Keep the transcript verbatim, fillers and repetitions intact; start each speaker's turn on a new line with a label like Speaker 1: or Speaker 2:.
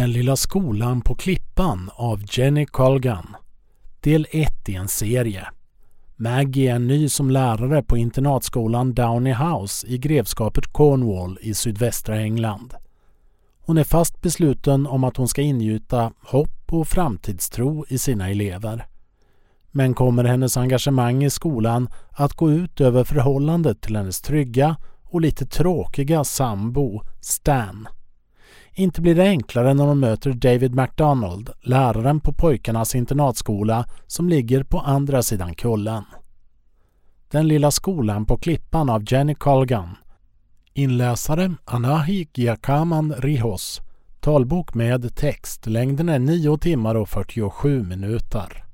Speaker 1: Den lilla skolan på klippan av Jenny Colgan. Del ett i en serie. Maggie är ny som lärare på internatskolan Downey House i grevskapet Cornwall i sydvästra England. Hon är fast besluten om att hon ska ingjuta hopp och framtidstro i sina elever. Men kommer hennes engagemang i skolan att gå ut över förhållandet till hennes trygga och lite tråkiga sambo Stan? Inte blir det enklare när hon möter David MacDonald, läraren på pojkarnas internatskola som ligger på andra sidan kullen. Den lilla skolan på klippan av Jenny Colgan. Inläsare Anahi Giacaman Rijos. Talbok med text. Längden är nio timmar och fyrtiosju minuter.